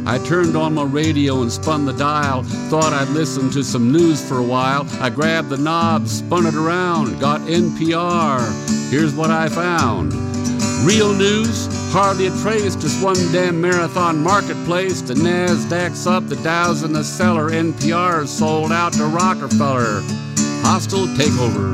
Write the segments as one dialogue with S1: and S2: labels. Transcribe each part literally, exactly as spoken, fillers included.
S1: I turned on my radio and spun the dial. Thought I'd listen to some news for a while. I grabbed the knob, spun it around, got N P R. Here's what I found. Real news, hardly a trace, just one damn marathon marketplace. The NASDAQ's up, the Dow's in the cellar. N P R's sold out to Rockefeller. Hostile takeover.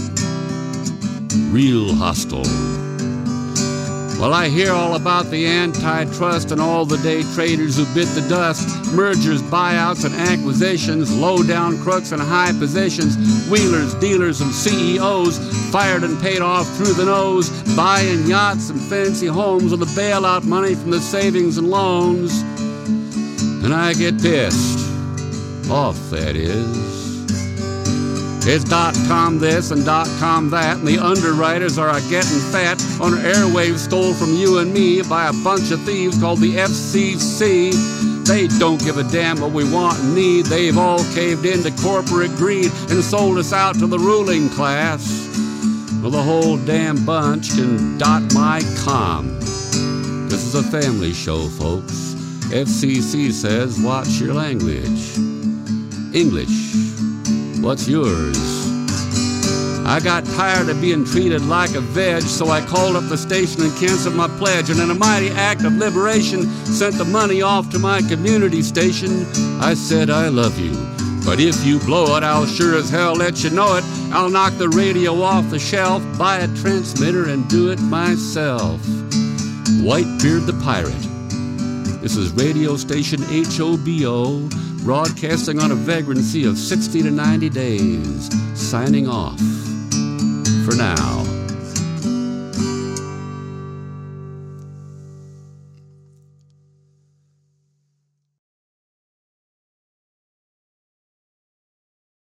S1: Real hostile. Well, I hear all about the antitrust and all the day traders who bit the dust. Mergers, buyouts, and acquisitions. Low-down crooks in high positions. Wheelers, dealers, and C E Os fired and paid off through the nose. Buying yachts and fancy homes with the bailout money from the savings and loans. And I get pissed. Off, that is. It's dot-com this and dot-com that, and the underwriters are a-getting fat on airwaves stole from you and me by a bunch of thieves called the F C C. They don't give a damn what we want and need. They've all caved into corporate greed and sold us out to the ruling class. Well, the whole damn bunch can dot my com. This is a family show, folks. F C C says watch your language. English. What's yours? I got tired of being treated like a veg, so I called up the station and canceled my pledge, and in a mighty act of liberation, sent the money off to my community station. I said, I love you, but if you blow it, I'll sure as hell let you know it. I'll knock the radio off the shelf, buy a transmitter, and do it myself. Whitebeard the Pirate. This is radio station H O B O, broadcasting on a vagrancy of sixty to ninety days, signing off for now.